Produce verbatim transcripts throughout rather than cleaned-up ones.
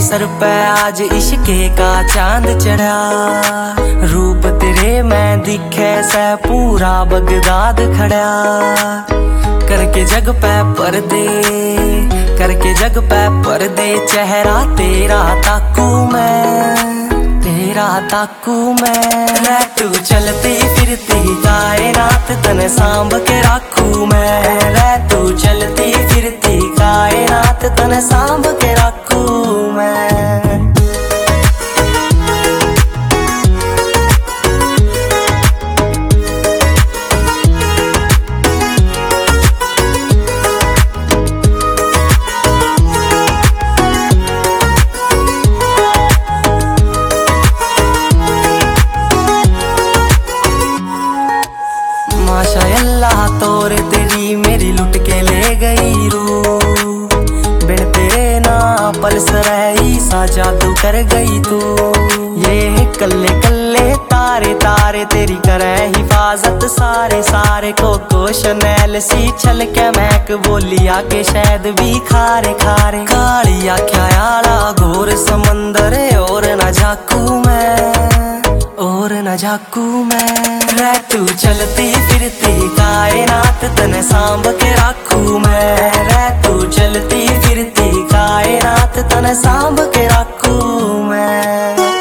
Sir पे आज इश्के का चांद चढ़ा, रूप तेरे मैं दिखे से पूरा बगदाद खड़ा। करके जग पे पर्दे, करके जग पे पर्दे, चेहरा तेरा ताकू मैं, तेरा ताकू मैं। रह तू चलती फिरती कायनात तने सांभ के राखू मैं। रह तू चलती फिरती कायनात तने सांभ के राखू मैं। माशाअल्लाह तोरे तेरी मेरी लुट के ले गई रूह, बिन तेरे ना पल सरही सा जादू कर गई तू। ये कल्ले कल्ले तारे तारे तेरी करे हिफाजत, सारे सारे कोको शनैल सी छल के महक बोलिया के शायद भी खारे खारे। कालिया ख्याला घोर समंदर और न झाकू मैं, और न झाकू मैं। रह तू चलती फिरती कायनात तने सांभ के राखू मैं। रह तू चलती फिरती कायनात तने सांभ के राखू मैं।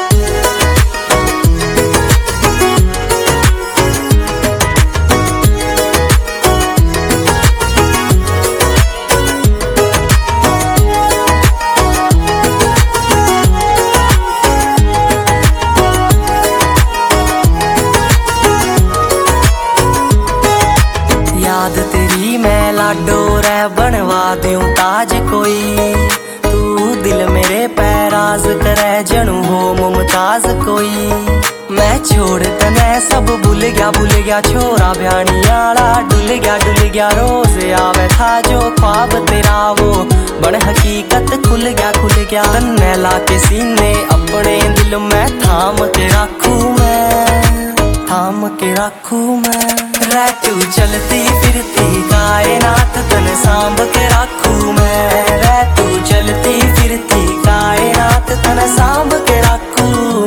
याद तेरी मैं लाडो रे बनवा दूं ताज कोई, तू दिल मेरे पैराज करे जनू हो मुमताज कोई। मैं छोड़ तने सब भूल गया भूल गया, छोरा ब्यानी आला डुल गया डुल गया। रोज आवे था जो ख्वाब तेरा वो बड़ हकीकत खुल गया खुल गया। तन्ने लाके सीने अपने दिल में थाम के राखू मैं, थाम के राखू मैं। रह तू चलती फिरती कायनात तने सांभ के राखू मैं। रह तू चलती फिरती कायनात तने सांभ के राखू।